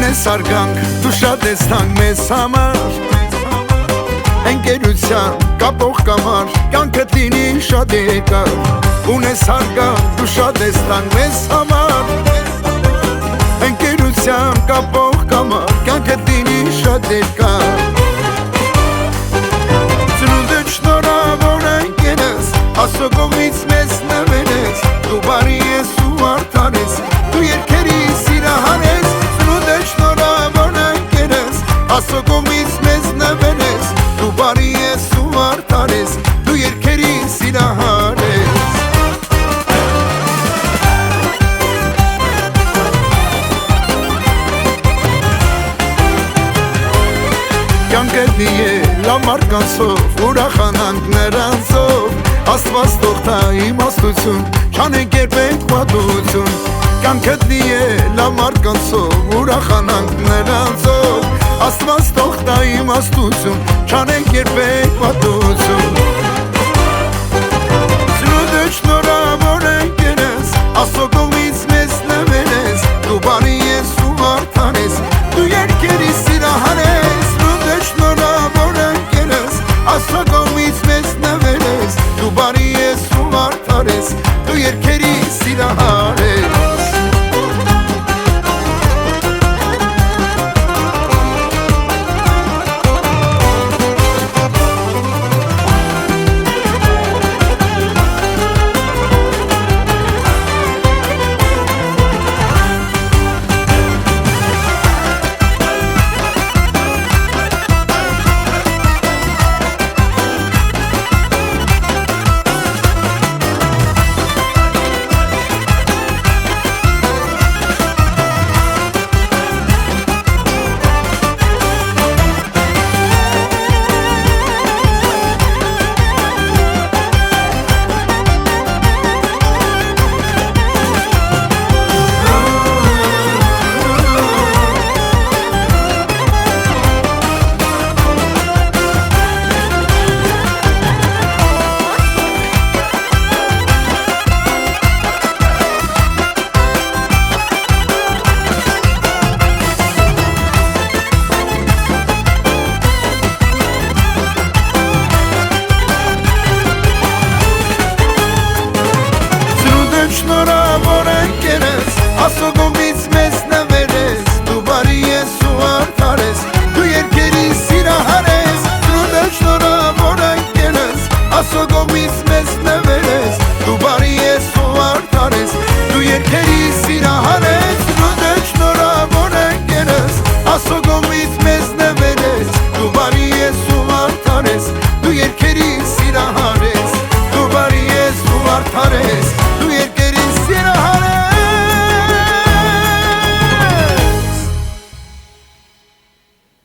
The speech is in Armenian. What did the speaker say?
Ունես արգանք, դու շատ ես թանկ մեզ համար Ընկերության կապող կամար, կյանքդ լինի շատ երկար Ունես արգանք, դու շատ ես թանկ մեզ համար Ընկերության կապող կամար, կյանքդ լինի շատ երկար Ծնունդը շնորհավոր ընկերս, Աստծո կողմից մեզ նվերես Դու բարի ես ու արդար ես, դու երգերի սիրահար ես Ծնունդը շնորհավոր ընկերս, Աստծո կողմից մեզ նվերես Դու բարի ես ու արդար ես, դու երգերի սիրահար ես Կյանքդ լի է լավ մարդկանցով, ուրախանանք նրանցով Աստված թող տա իմաստություն, չանենք երբեք պատուհություն Կյանքդ լի է լավ մարդկանցով, ուրախանանք նրանցով Աստված թող տա իմաստություն, չանենք երբեք պատուհություն Ծնունդը շնորհավոր ընկերս, Աստծո կողմից մեզ նվերես Դու բարի ես ու արդար ես, դու երգերի սիրահար ես Շնորհավոր ընկերս, Աստծո կողմից մեզ նվերես Դու բարի ես ու արդար ես, դու երգերի սիրահար ես Շնորհավոր ընկերս